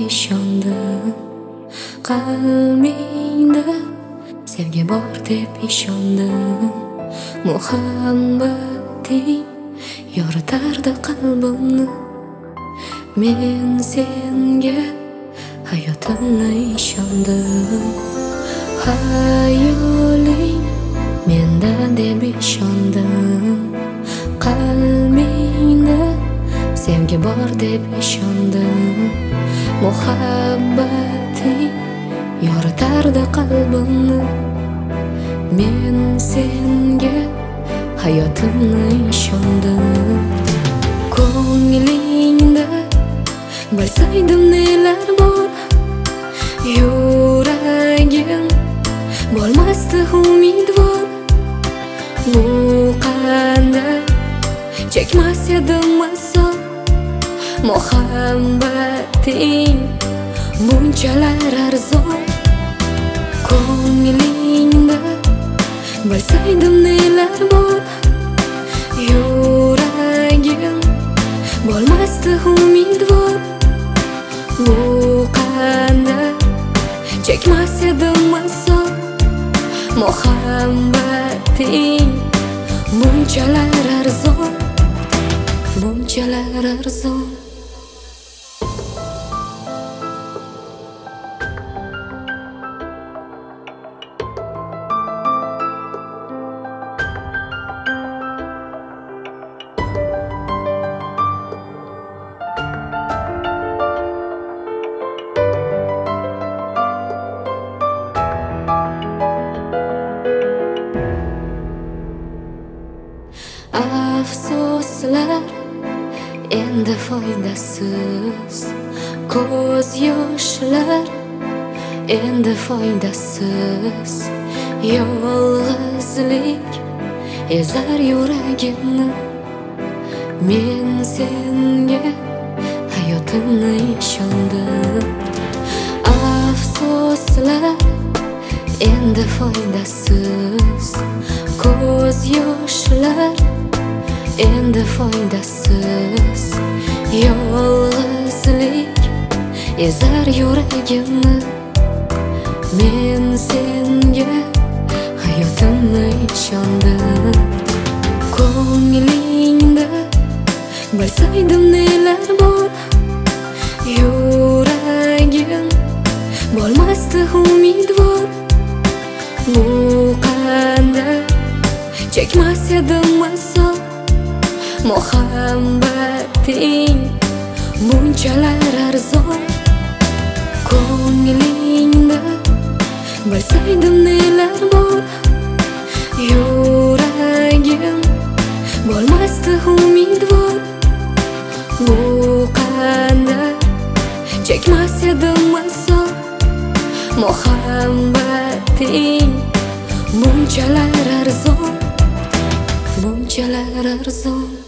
ishondim, qalbingda sevgi bor deb ishondim. Muhabbating yoritardi qalbimni. Men senga hayotimni ishondim. Hayoling menda deb ishondim. Qalbingda sevgi bor deb ishondim. Muhabbating yoritardi qalbimni. Men senga hayotimni ishondim. Ko'nglingda bilsaydim nelar bor, yuragim bo'lmasdi umidvor. Bu qanday chekmas edim azob. Muhabbating bunchalar arzon. Ko'nglingda bilsaydim nelar bor, yuragim bo'lmasdi umidvor. Bu qanday chekmas edim azob. Muhabbating bunchalar arzon, bunchalar arzon. Afsuslar endi foydasiz, ko'z yoshlar endi foydasiz. Yolg'izlik ezar yuragimni. Men senga hayotimni ishondim. Afsuslar endi foydasiz, ko'z yoshlar endi foydasiz. Yolg'izlik ezar yuragimni. Men senga hayotimni ishondim. Ko'nglingda bilsaydim nelar bor, yuragim bo'lmasdi umidvor. Bu qanday chekmas edim azob. Muhabbating bunchalar arzon. Ko'nglingda bilsaydim nelar bor, yuragim bo'lmasdi umidvor. Bu qanday chekmas edim azob. Muhabbating bunchalar arzon, bunchalar arzon.